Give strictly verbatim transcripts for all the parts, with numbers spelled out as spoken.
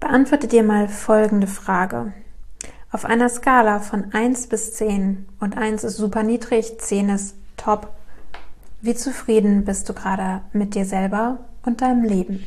Beantworte dir mal folgende Frage. Auf einer Skala von eins bis zehn, und eins ist super niedrig, zehn ist top, wie zufrieden bist du gerade mit dir selber und deinem Leben?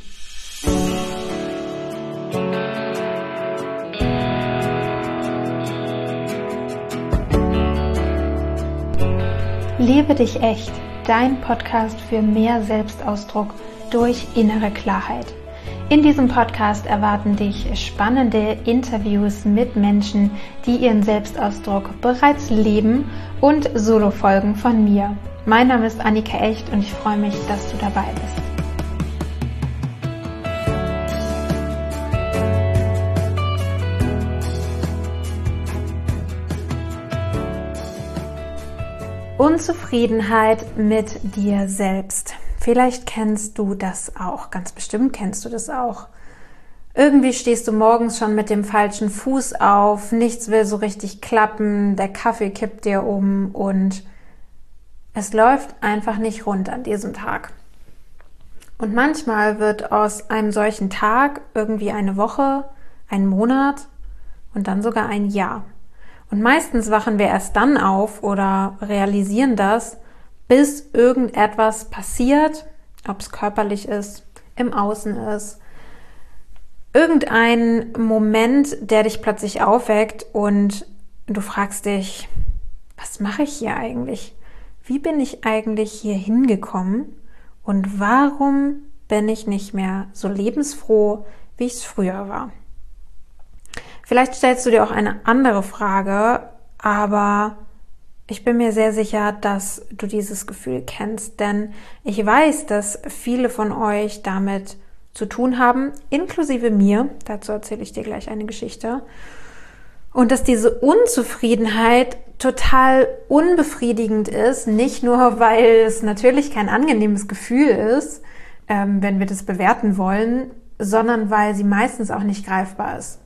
Lebe dich echt, dein Podcast für mehr Selbstausdruck durch innere Klarheit. In diesem Podcast erwarten dich spannende Interviews mit Menschen, die ihren Selbstausdruck bereits leben, und Solo-Folgen von mir. Mein Name ist Annika Echt und ich freue mich, dass du dabei bist. Unzufriedenheit mit dir selbst. Vielleicht kennst du das auch, ganz bestimmt kennst du das auch. Irgendwie stehst du morgens schon mit dem falschen Fuß auf, nichts will so richtig klappen, der Kaffee kippt dir um und es läuft einfach nicht rund an diesem Tag. Und manchmal wird aus einem solchen Tag irgendwie eine Woche, ein Monat und dann sogar ein Jahr. Und meistens wachen wir erst dann auf oder realisieren das, bis irgendetwas passiert, ob es körperlich ist, im Außen ist. Irgendein Moment, der dich plötzlich aufweckt und du fragst dich, was mache ich hier eigentlich? Wie bin ich eigentlich hier hingekommen? Und warum bin ich nicht mehr so lebensfroh, wie ich es früher war? Vielleicht stellst du dir auch eine andere Frage, aber ich bin mir sehr sicher, dass du dieses Gefühl kennst, denn ich weiß, dass viele von euch damit zu tun haben, inklusive mir. Dazu erzähle ich dir gleich eine Geschichte. Und dass diese Unzufriedenheit total unbefriedigend ist, nicht nur, weil es natürlich kein angenehmes Gefühl ist, ähm, wenn wir das bewerten wollen, sondern weil sie meistens auch nicht greifbar ist.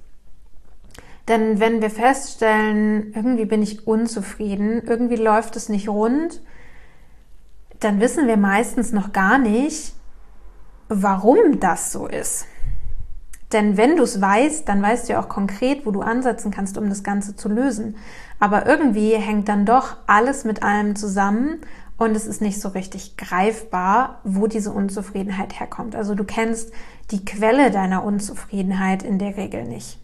Denn wenn wir feststellen, irgendwie bin ich unzufrieden, irgendwie läuft es nicht rund, dann wissen wir meistens noch gar nicht, warum das so ist. Denn wenn du es weißt, dann weißt du ja auch konkret, wo du ansetzen kannst, um das Ganze zu lösen. Aber irgendwie hängt dann doch alles mit allem zusammen und es ist nicht so richtig greifbar, wo diese Unzufriedenheit herkommt. Also du kennst die Quelle deiner Unzufriedenheit in der Regel nicht.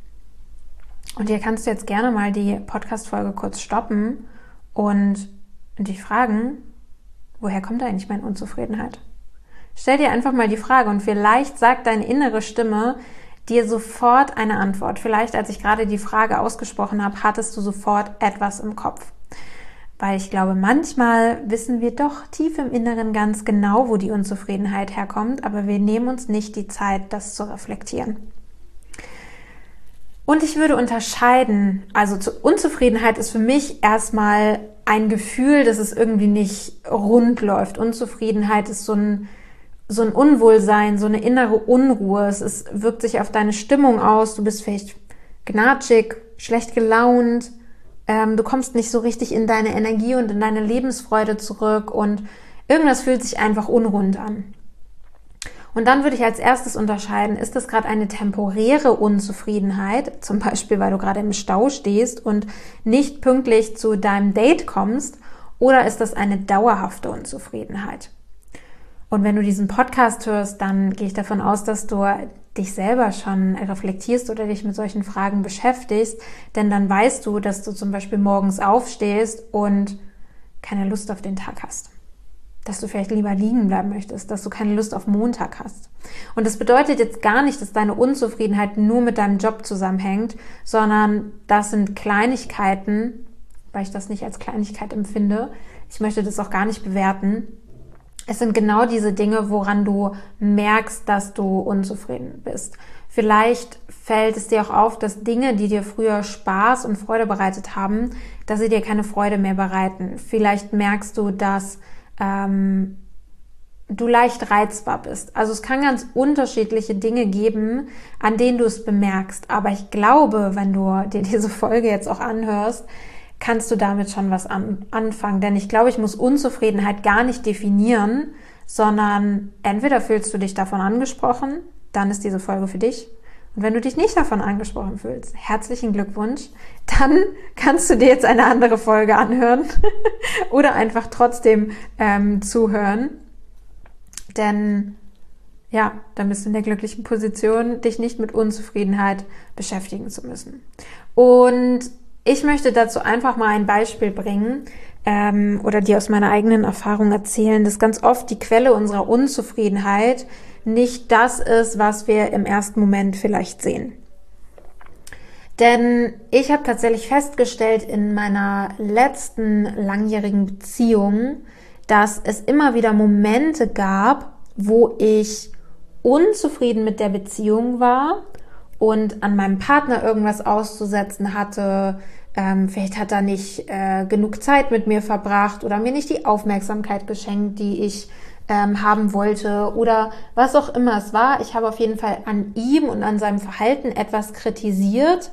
Und hier kannst du jetzt gerne mal die Podcast-Folge kurz stoppen und dich fragen, woher kommt eigentlich meine Unzufriedenheit? Stell dir einfach mal die Frage und vielleicht sagt deine innere Stimme dir sofort eine Antwort. Vielleicht, als ich gerade die Frage ausgesprochen habe, hattest du sofort etwas im Kopf. Weil ich glaube, manchmal wissen wir doch tief im Inneren ganz genau, wo die Unzufriedenheit herkommt, aber wir nehmen uns nicht die Zeit, das zu reflektieren. Und ich würde unterscheiden, also Unzufriedenheit ist für mich erstmal ein Gefühl, dass es irgendwie nicht rund läuft. Unzufriedenheit ist so ein, so ein Unwohlsein, so eine innere Unruhe. Es ist, wirkt sich auf deine Stimmung aus. Du bist vielleicht gnatschig, schlecht gelaunt. Ähm, du kommst nicht so richtig in deine Energie und in deine Lebensfreude zurück und irgendwas fühlt sich einfach unrund an. Und dann würde ich als erstes unterscheiden, ist das gerade eine temporäre Unzufriedenheit, zum Beispiel, weil du gerade im Stau stehst und nicht pünktlich zu deinem Date kommst, oder ist das eine dauerhafte Unzufriedenheit? Und wenn du diesen Podcast hörst, dann gehe ich davon aus, dass du dich selber schon reflektierst oder dich mit solchen Fragen beschäftigst, denn dann weißt du, dass du zum Beispiel morgens aufstehst und keine Lust auf den Tag hast. Dass du vielleicht lieber liegen bleiben möchtest, dass du keine Lust auf Montag hast. Und das bedeutet jetzt gar nicht, dass deine Unzufriedenheit nur mit deinem Job zusammenhängt, sondern das sind Kleinigkeiten, weil ich das nicht als Kleinigkeit empfinde. Ich möchte das auch gar nicht bewerten. Es sind genau diese Dinge, woran du merkst, dass du unzufrieden bist. Vielleicht fällt es dir auch auf, dass Dinge, die dir früher Spaß und Freude bereitet haben, dass sie dir keine Freude mehr bereiten. Vielleicht merkst du, dass ähm, du leicht reizbar bist. Also es kann ganz unterschiedliche Dinge geben, an denen du es bemerkst. Aber ich glaube, wenn du dir diese Folge jetzt auch anhörst, kannst du damit schon was an, anfangen. Denn ich glaube, ich muss Unzufriedenheit gar nicht definieren, sondern entweder fühlst du dich davon angesprochen, dann ist diese Folge für dich. Und wenn du dich nicht davon angesprochen fühlst, herzlichen Glückwunsch, dann kannst du dir jetzt eine andere Folge anhören oder einfach trotzdem ähm, zuhören. Denn ja, dann bist du in der glücklichen Position, dich nicht mit Unzufriedenheit beschäftigen zu müssen. Und ich möchte dazu einfach mal ein Beispiel bringen ähm, oder dir aus meiner eigenen Erfahrung erzählen, dass ganz oft die Quelle unserer Unzufriedenheit nicht das ist, was wir im ersten Moment vielleicht sehen. Denn ich habe tatsächlich festgestellt in meiner letzten langjährigen Beziehung, dass es immer wieder Momente gab, wo ich unzufrieden mit der Beziehung war und an meinem Partner irgendwas auszusetzen hatte. Ähm, vielleicht hat er nicht äh, genug Zeit mit mir verbracht oder mir nicht die Aufmerksamkeit geschenkt, die ich ähm, haben wollte oder was auch immer es war. Ich habe auf jeden Fall an ihm und an seinem Verhalten etwas kritisiert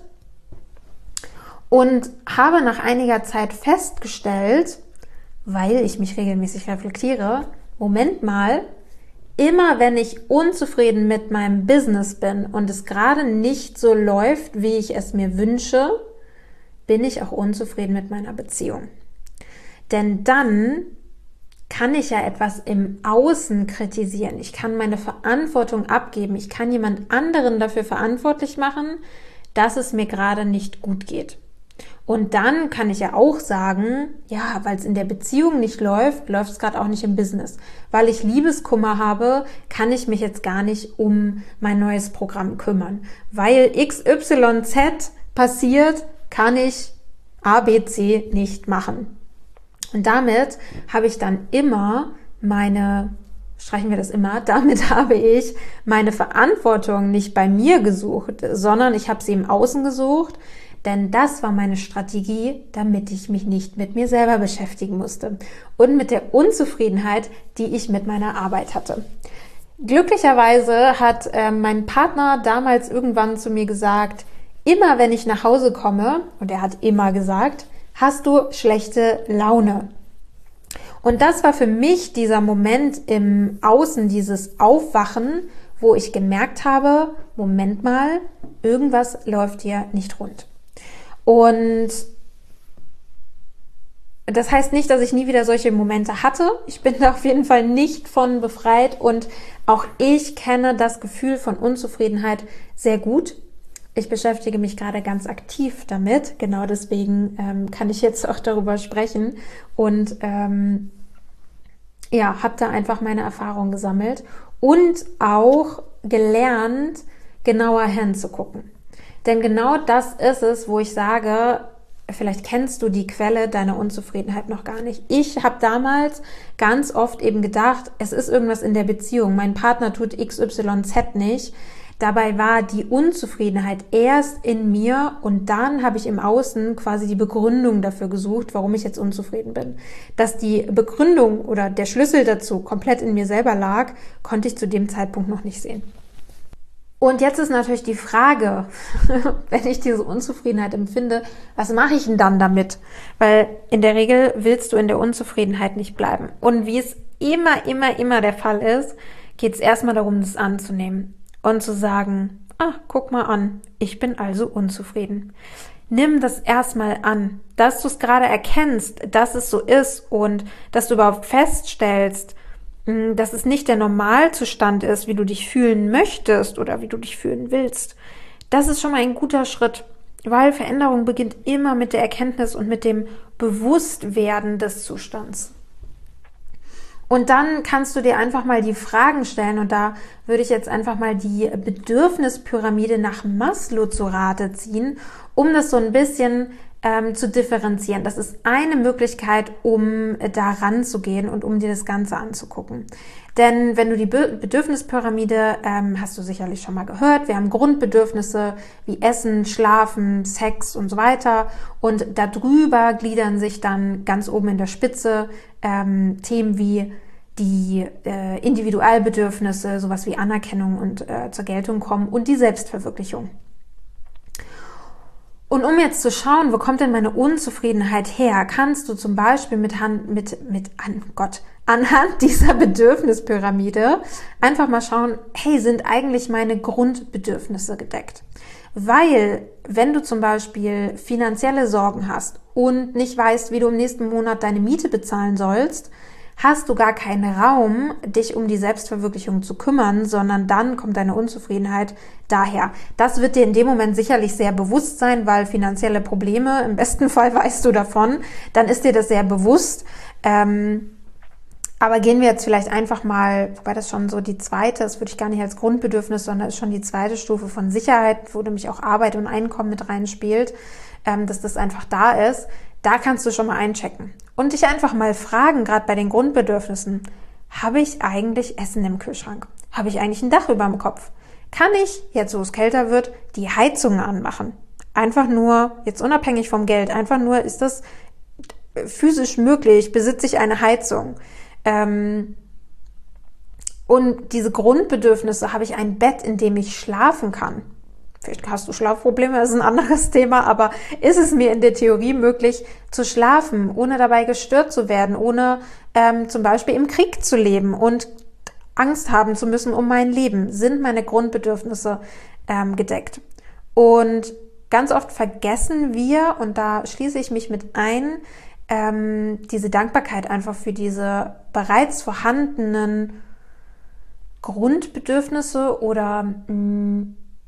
und habe nach einiger Zeit festgestellt, weil ich mich regelmäßig reflektiere, Moment mal, immer wenn ich unzufrieden mit meinem Business bin und es gerade nicht so läuft, wie ich es mir wünsche, bin ich auch unzufrieden mit meiner Beziehung. Denn dann kann ich ja etwas im Außen kritisieren. Ich kann meine Verantwortung abgeben. Ich kann jemand anderen dafür verantwortlich machen, dass es mir gerade nicht gut geht. Und dann kann ich ja auch sagen, ja, weil es in der Beziehung nicht läuft, läuft es gerade auch nicht im Business. Weil ich Liebeskummer habe, kann ich mich jetzt gar nicht um mein neues Programm kümmern. Weil X Y Z passiert, kann ich A, B, C nicht machen. Und damit habe ich dann immer meine, streichen wir das immer, damit habe ich meine Verantwortung nicht bei mir gesucht, sondern ich habe sie im Außen gesucht. Denn das war meine Strategie, damit ich mich nicht mit mir selber beschäftigen musste und mit der Unzufriedenheit, die ich mit meiner Arbeit hatte. Glücklicherweise hat äh, mein Partner damals irgendwann zu mir gesagt, immer wenn ich nach Hause komme, und er hat immer gesagt, hast du schlechte Laune. Und das war für mich dieser Moment im Außen, dieses Aufwachen, wo ich gemerkt habe, Moment mal, irgendwas läuft hier nicht rund. Und das heißt nicht, dass ich nie wieder solche Momente hatte. Ich bin da auf jeden Fall nicht von befreit und auch ich kenne das Gefühl von Unzufriedenheit sehr gut. Ich beschäftige mich gerade ganz aktiv damit. Genau deswegen ähm, kann ich jetzt auch darüber sprechen und ähm, ja, habe da einfach meine Erfahrungen gesammelt und auch gelernt, genauer hinzugucken. Denn genau das ist es, wo ich sage, vielleicht kennst du die Quelle deiner Unzufriedenheit noch gar nicht. Ich habe damals ganz oft eben gedacht, es ist irgendwas in der Beziehung. Mein Partner tut X Y Z nicht. Dabei war die Unzufriedenheit erst in mir und dann habe ich im Außen quasi die Begründung dafür gesucht, warum ich jetzt unzufrieden bin. Dass die Begründung oder der Schlüssel dazu komplett in mir selber lag, konnte ich zu dem Zeitpunkt noch nicht sehen. Und jetzt ist natürlich die Frage, wenn ich diese Unzufriedenheit empfinde, was mache ich denn dann damit? Weil in der Regel willst du in der Unzufriedenheit nicht bleiben. Und wie es immer, immer, immer der Fall ist, geht es erstmal darum, das anzunehmen und zu sagen, ah, guck mal an, ich bin also unzufrieden. Nimm das erstmal an, dass du es gerade erkennst, dass es so ist und dass du überhaupt feststellst, dass es nicht der Normalzustand ist, wie du dich fühlen möchtest oder wie du dich fühlen willst. Das ist schon mal ein guter Schritt, weil Veränderung beginnt immer mit der Erkenntnis und mit dem Bewusstwerden des Zustands. Und dann kannst du dir einfach mal die Fragen stellen und da würde ich jetzt einfach mal die Bedürfnispyramide nach Maslow zu Rate ziehen, um das so ein bisschen ähm, zu differenzieren. Das ist eine Möglichkeit, um da ranzugehen und um dir das Ganze anzugucken. Denn wenn du die Be- Bedürfnispyramide, ähm, hast du sicherlich schon mal gehört, wir haben Grundbedürfnisse wie Essen, Schlafen, Sex und so weiter und darüber gliedern sich dann ganz oben in der Spitze ähm, Themen wie die äh, Individualbedürfnisse, sowas wie Anerkennung und äh, zur Geltung kommen und die Selbstverwirklichung. Und um jetzt zu schauen, wo kommt denn meine Unzufriedenheit her, kannst du zum Beispiel mit, Hand, mit, mit an Gott, anhand dieser Bedürfnispyramide einfach mal schauen, hey, sind eigentlich meine Grundbedürfnisse gedeckt? Weil, wenn du zum Beispiel finanzielle Sorgen hast und nicht weißt, wie du im nächsten Monat deine Miete bezahlen sollst, hast du gar keinen Raum, dich um die Selbstverwirklichung zu kümmern, sondern dann kommt deine Unzufriedenheit daher. Das wird dir in dem Moment sicherlich sehr bewusst sein, weil finanzielle Probleme, im besten Fall weißt du davon, dann ist dir das sehr bewusst. Ähm, aber gehen wir jetzt vielleicht einfach mal, wobei das schon so die zweite, das würde ich gar nicht als Grundbedürfnis, sondern ist schon die zweite Stufe von Sicherheit, wo nämlich auch Arbeit und Einkommen mit reinspielt, ähm, dass das einfach da ist. Da kannst du schon mal einchecken und dich einfach mal fragen, gerade bei den Grundbedürfnissen, habe ich eigentlich Essen im Kühlschrank? Habe ich eigentlich ein Dach über dem Kopf? Kann ich, jetzt wo es kälter wird, die Heizung anmachen? Einfach nur, jetzt unabhängig vom Geld, einfach nur, ist das physisch möglich? Besitze ich eine Heizung? Ähm, und diese Grundbedürfnisse, habe ich ein Bett, in dem ich schlafen kann? Vielleicht hast du Schlafprobleme, das ist ein anderes Thema, aber ist es mir in der Theorie möglich zu schlafen, ohne dabei gestört zu werden, ohne ähm, zum Beispiel im Krieg zu leben und Angst haben zu müssen um mein Leben? Sind meine Grundbedürfnisse ähm, gedeckt? Und ganz oft vergessen wir, und da schließe ich mich mit ein, ähm, diese Dankbarkeit einfach für diese bereits vorhandenen Grundbedürfnisse oder mh,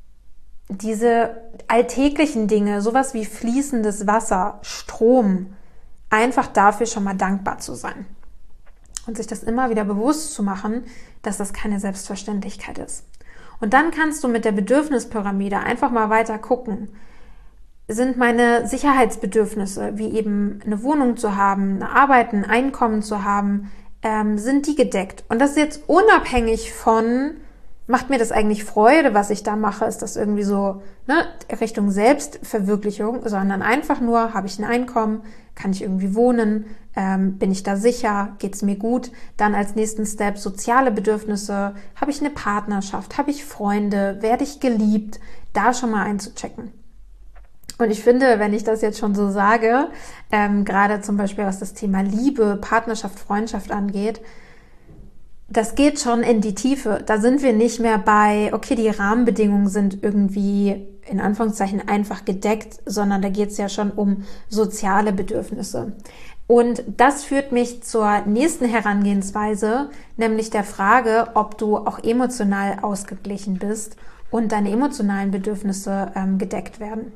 diese alltäglichen Dinge, sowas wie fließendes Wasser, Strom, einfach dafür schon mal dankbar zu sein. Und sich das immer wieder bewusst zu machen, dass das keine Selbstverständlichkeit ist. Und dann kannst du mit der Bedürfnispyramide einfach mal weiter gucken. Sind meine Sicherheitsbedürfnisse, wie eben eine Wohnung zu haben, eine Arbeit, ein Einkommen zu haben, ähm, sind die gedeckt? Und das ist jetzt unabhängig von, macht mir das eigentlich Freude, was ich da mache? Ist das irgendwie so, ne, Richtung Selbstverwirklichung, sondern einfach nur, habe ich ein Einkommen, kann ich irgendwie wohnen, ähm, bin ich da sicher, geht es mir gut? Dann als nächsten Step soziale Bedürfnisse, habe ich eine Partnerschaft, habe ich Freunde, werde ich geliebt? Da schon mal einzuchecken. Und ich finde, wenn ich das jetzt schon so sage, ähm, gerade zum Beispiel was das Thema Liebe, Partnerschaft, Freundschaft angeht, das geht schon in die Tiefe. Da sind wir nicht mehr bei, okay, die Rahmenbedingungen sind irgendwie in Anführungszeichen einfach gedeckt, sondern da geht es ja schon um soziale Bedürfnisse. Und das führt mich zur nächsten Herangehensweise, nämlich der Frage, ob du auch emotional ausgeglichen bist und deine emotionalen Bedürfnisse ähm, gedeckt werden.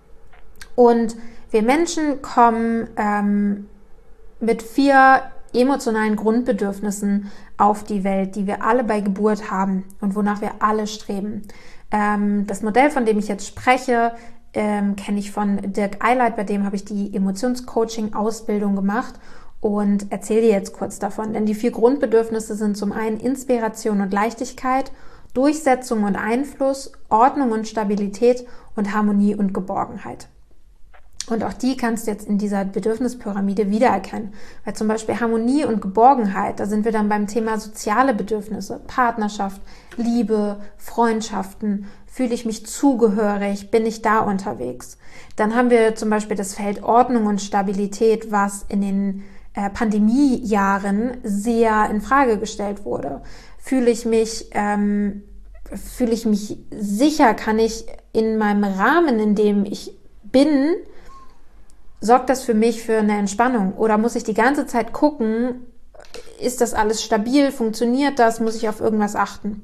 Und wir Menschen kommen ähm, mit vier emotionalen Grundbedürfnissen auf die Welt, die wir alle bei Geburt haben und wonach wir alle streben. Ähm, das Modell, von dem ich jetzt spreche, ähm, kenne ich von Dirk Eilert, bei dem habe ich die Emotionscoaching-Ausbildung gemacht und erzähle dir jetzt kurz davon. Denn die vier Grundbedürfnisse sind zum einen Inspiration und Leichtigkeit, Durchsetzung und Einfluss, Ordnung und Stabilität und Harmonie und Geborgenheit. Und auch die kannst du jetzt in dieser Bedürfnispyramide wiedererkennen. Weil zum Beispiel Harmonie und Geborgenheit, da sind wir dann beim Thema soziale Bedürfnisse, Partnerschaft, Liebe, Freundschaften, fühle ich mich zugehörig, bin ich da unterwegs. Dann haben wir zum Beispiel das Feld Ordnung und Stabilität, was in den äh, Pandemiejahren sehr in Frage gestellt wurde. Fühle ich mich, ähm, fühle ich mich sicher, kann ich in meinem Rahmen, in dem ich bin, sorgt das für mich für eine Entspannung? Oder muss ich die ganze Zeit gucken, ist das alles stabil, funktioniert das, muss ich auf irgendwas achten?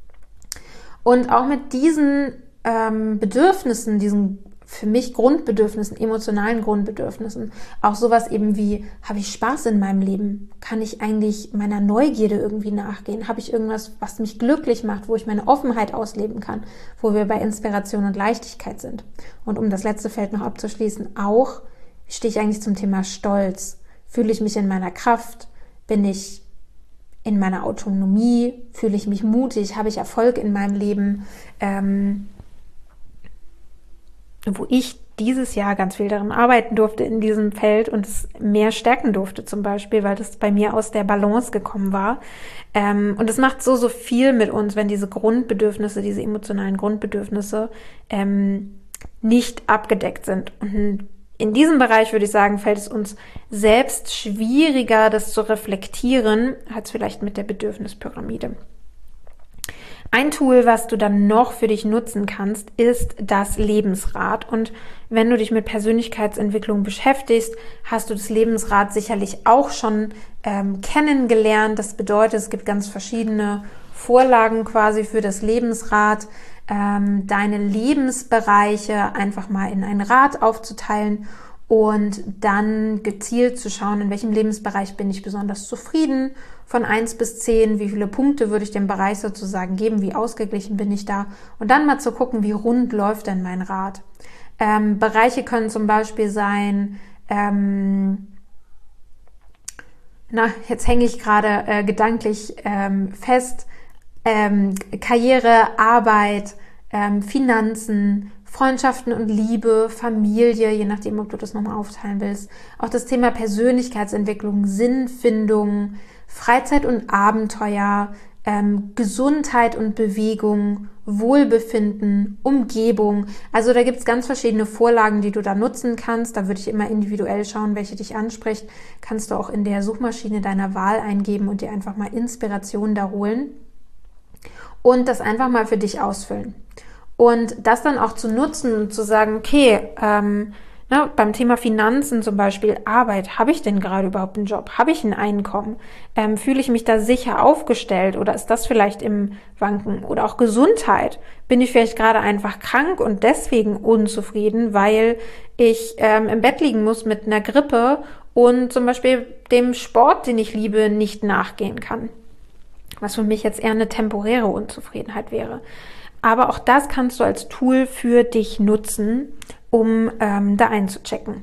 Und auch mit diesen ähm, Bedürfnissen, diesen für mich Grundbedürfnissen, emotionalen Grundbedürfnissen, auch sowas eben wie, habe ich Spaß in meinem Leben? Kann ich eigentlich meiner Neugierde irgendwie nachgehen? Habe ich irgendwas, was mich glücklich macht, wo ich meine Offenheit ausleben kann, wo wir bei Inspiration und Leichtigkeit sind? Und um das letzte Feld noch abzuschließen, auch, wie stehe ich eigentlich zum Thema Stolz? Fühle ich mich in meiner Kraft? Bin ich in meiner Autonomie? Fühle ich mich mutig? Habe ich Erfolg in meinem Leben? Ähm, wo ich dieses Jahr ganz viel daran arbeiten durfte in diesem Feld und es mehr stärken durfte zum Beispiel, weil das bei mir aus der Balance gekommen war. Ähm, und es macht so, so viel mit uns, wenn diese Grundbedürfnisse, diese emotionalen Grundbedürfnisse ähm, nicht abgedeckt sind. Und in diesem Bereich würde ich sagen, fällt es uns selbst schwieriger, das zu reflektieren, als vielleicht mit der Bedürfnispyramide. Ein Tool, was du dann noch für dich nutzen kannst, ist das Lebensrad. Und wenn du dich mit Persönlichkeitsentwicklung beschäftigst, hast du das Lebensrad sicherlich auch schon ähm, kennengelernt. Das bedeutet, es gibt ganz verschiedene Vorlagen quasi für das Lebensrad, ähm, deine Lebensbereiche einfach mal in ein Rad aufzuteilen und dann gezielt zu schauen, in welchem Lebensbereich bin ich besonders zufrieden, von eins bis zehn, wie viele Punkte würde ich dem Bereich sozusagen geben, wie ausgeglichen bin ich da und dann mal zu gucken, wie rund läuft denn mein Rad. Ähm, Bereiche können zum Beispiel sein, ähm, na, jetzt hänge ich gerade äh, gedanklich ähm, fest, ähm, Karriere, Arbeit, ähm, Finanzen, Freundschaften und Liebe, Familie, je nachdem, ob du das nochmal aufteilen willst. Auch das Thema Persönlichkeitsentwicklung, Sinnfindung, Freizeit und Abenteuer, ähm, Gesundheit und Bewegung, Wohlbefinden, Umgebung. Also da gibt es ganz verschiedene Vorlagen, die du da nutzen kannst. Da würde ich immer individuell schauen, welche dich anspricht. Kannst du auch in der Suchmaschine deiner Wahl eingeben und dir einfach mal Inspiration da holen und das einfach mal für dich ausfüllen. Und das dann auch zu nutzen und zu sagen, okay, ähm, na, beim Thema Finanzen zum Beispiel, Arbeit, habe ich denn gerade überhaupt einen Job? Habe ich ein Einkommen? Ähm, fühle ich mich da sicher aufgestellt oder ist das vielleicht im Wanken? Oder auch Gesundheit. Bin ich vielleicht gerade einfach krank und deswegen unzufrieden, weil ich ähm, im Bett liegen muss mit einer Grippe und zum Beispiel dem Sport, den ich liebe, nicht nachgehen kann? Was für mich jetzt eher eine temporäre Unzufriedenheit wäre. Aber auch das kannst du als Tool für dich nutzen, um ähm, da einzuchecken.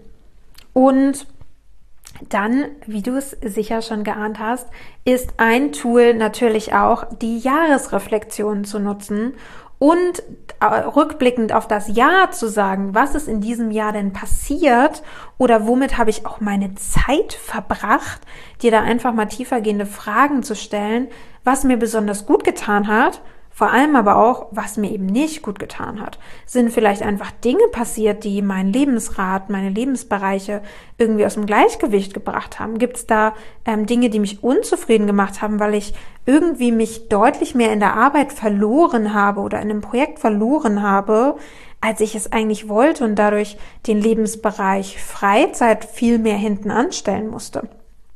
Und dann, wie du es sicher schon geahnt hast, ist ein Tool natürlich auch, die Jahresreflexion zu nutzen und äh, rückblickend auf das Jahr zu sagen, was ist in diesem Jahr denn passiert oder womit habe ich auch meine Zeit verbracht, dir da einfach mal tiefergehende Fragen zu stellen, was mir besonders gut getan hat. Vor allem aber auch, was mir eben nicht gut getan hat. Sind vielleicht einfach Dinge passiert, die mein Lebensrad, meine Lebensbereiche irgendwie aus dem Gleichgewicht gebracht haben? Gibt es da ähm, Dinge, die mich unzufrieden gemacht haben, weil ich irgendwie mich deutlich mehr in der Arbeit verloren habe oder in einem Projekt verloren habe, als ich es eigentlich wollte und dadurch den Lebensbereich Freizeit viel mehr hinten anstellen musste?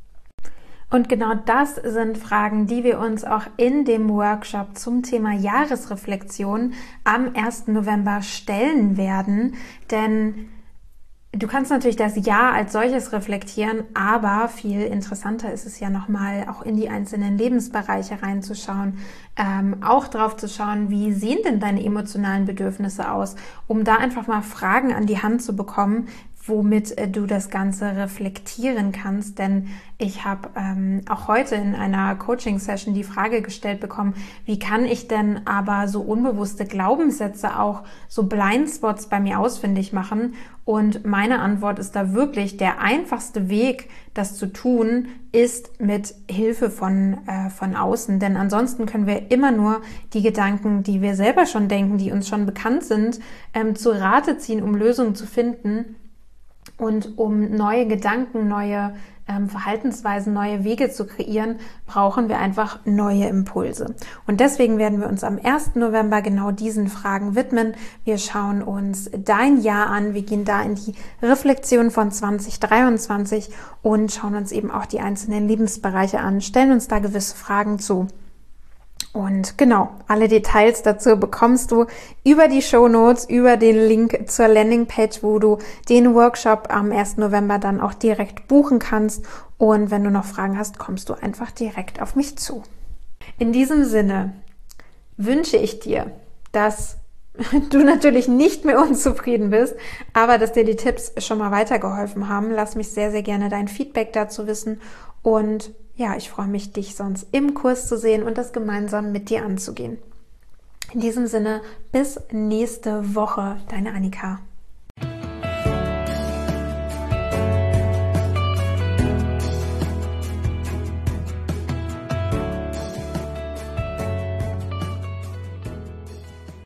Und genau das sind Fragen, die wir uns auch in dem Workshop zum Thema Jahresreflexion am ersten November stellen werden. Denn du kannst natürlich das Jahr als solches reflektieren, aber viel interessanter ist es ja nochmal, auch in die einzelnen Lebensbereiche reinzuschauen, ähm, auch drauf zu schauen, wie sehen denn deine emotionalen Bedürfnisse aus, um da einfach mal Fragen an die Hand zu bekommen, womit äh, du das Ganze reflektieren kannst. Denn ich habe ähm, auch heute in einer Coaching-Session die Frage gestellt bekommen, wie kann ich denn aber so unbewusste Glaubenssätze, auch so Blindspots bei mir ausfindig machen? Und meine Antwort ist da wirklich, der einfachste Weg, das zu tun, ist mit Hilfe von, äh, von außen. Denn ansonsten können wir immer nur die Gedanken, die wir selber schon denken, die uns schon bekannt sind, ähm, zu Rate ziehen, um Lösungen zu finden. Und um neue Gedanken, neue ähm, Verhaltensweisen, neue Wege zu kreieren, brauchen wir einfach neue Impulse. Und deswegen werden wir uns am ersten November genau diesen Fragen widmen. Wir schauen uns dein Jahr an, wir gehen da in die Reflexion von zwanzig dreiundzwanzig und schauen uns eben auch die einzelnen Lebensbereiche an, stellen uns da gewisse Fragen zu. Und genau, alle Details dazu bekommst du über die Shownotes, über den Link zur Landingpage, wo du den Workshop am ersten November dann auch direkt buchen kannst. Und wenn du noch Fragen hast, kommst du einfach direkt auf mich zu. In diesem Sinne wünsche ich dir, dass du natürlich nicht mehr unzufrieden bist, aber dass dir die Tipps schon mal weitergeholfen haben. Lass mich sehr, sehr gerne dein Feedback dazu wissen und ja, ich freue mich, dich sonst im Kurs zu sehen und das gemeinsam mit dir anzugehen. In diesem Sinne, bis nächste Woche, deine Annika.